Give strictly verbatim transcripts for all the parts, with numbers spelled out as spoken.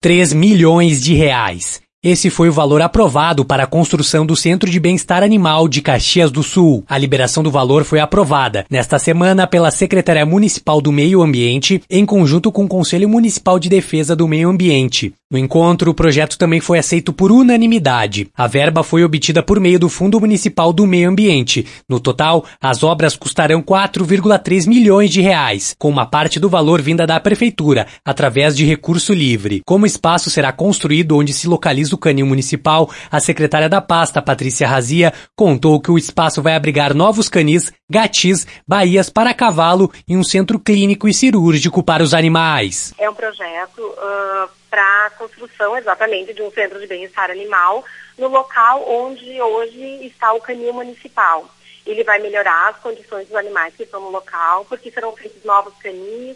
três milhões de reais. Esse foi o valor aprovado para a construção do Centro de Bem-Estar Animal de Caxias do Sul. A liberação do valor foi aprovada nesta semana pela Secretaria Municipal do Meio Ambiente, em conjunto com o Conselho Municipal de Defesa do Meio Ambiente. No encontro, o projeto também foi aceito por unanimidade. A verba foi obtida por meio do Fundo Municipal do Meio Ambiente. No total, as obras custarão quatro vírgula três milhões de reais, com uma parte do valor vinda da Prefeitura, através de recurso livre. Como o espaço será construído onde se localiza o canil municipal, a secretária da pasta, Patrícia Razia, contou que o espaço vai abrigar novos canis, gatis, baías para cavalo e um centro clínico e cirúrgico para os animais. É um projeto uh, para a construção exatamente de um centro de bem-estar animal no local onde hoje está o canil municipal. Ele vai melhorar as condições dos animais que estão no local, porque serão feitos novos canis,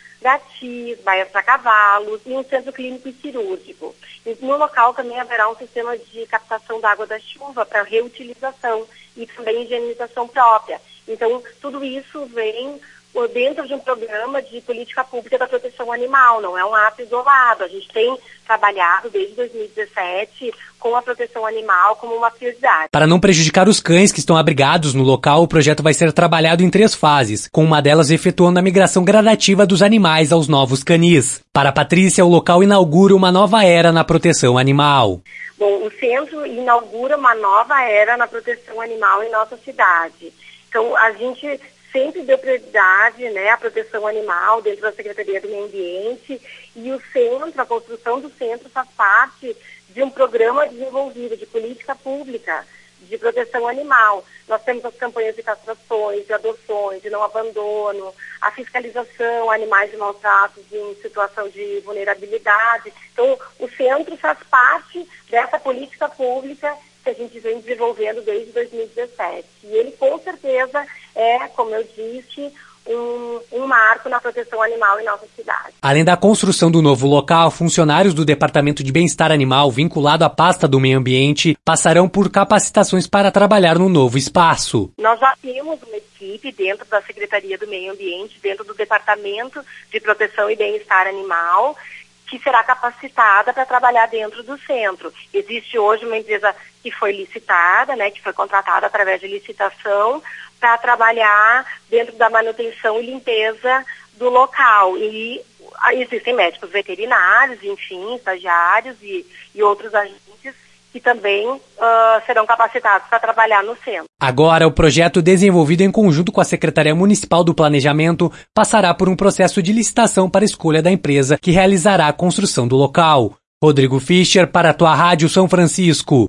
gatis, baias para cavalos e um centro clínico e cirúrgico. E no local também haverá um sistema de captação da água da chuva para reutilização e também higienização própria. Então, tudo isso vem dentro de um programa de política pública da proteção animal, não é um ato isolado. A gente tem trabalhado desde dois mil e dezessete com a proteção animal como uma prioridade. Para não prejudicar os cães que estão abrigados no local, o projeto vai ser trabalhado em três fases, com uma delas efetuando a migração gradativa dos animais aos novos canis. Para a Patrícia, o local inaugura uma nova era na proteção animal. Bom, o centro inaugura uma nova era na proteção animal em nossa cidade. Então, a gente sempre deu prioridade, né, à proteção animal dentro da Secretaria do Meio Ambiente, e o centro, a construção do centro faz parte de um programa desenvolvido de política pública de proteção animal. Nós temos as campanhas de castrações, de adoções, de não abandono, a fiscalização, animais de maus tratos em situação de vulnerabilidade. Então, o centro faz parte dessa política pública que a gente vem desenvolvendo desde dois mil e dezessete. E ele, com certeza, é, como eu disse, um, um marco na proteção animal em nossa cidade. Além da construção do novo local, funcionários do Departamento de Bem-Estar Animal, vinculado à pasta do Meio Ambiente, passarão por capacitações para trabalhar no novo espaço. Nós já temos uma equipe dentro da Secretaria do Meio Ambiente, dentro do Departamento de Proteção e Bem-Estar Animal, que será capacitada para trabalhar dentro do centro. Existe hoje uma empresa que foi licitada, né, que foi contratada através de licitação para trabalhar dentro da manutenção e limpeza do local. E existem médicos veterinários, enfim, estagiários e, e outros agentes que também uh, serão capacitados para trabalhar no centro. Agora, o projeto desenvolvido em conjunto com a Secretaria Municipal do Planejamento passará por um processo de licitação para a escolha da empresa que realizará a construção do local. Rodrigo Fischer, para a tua Rádio São Francisco.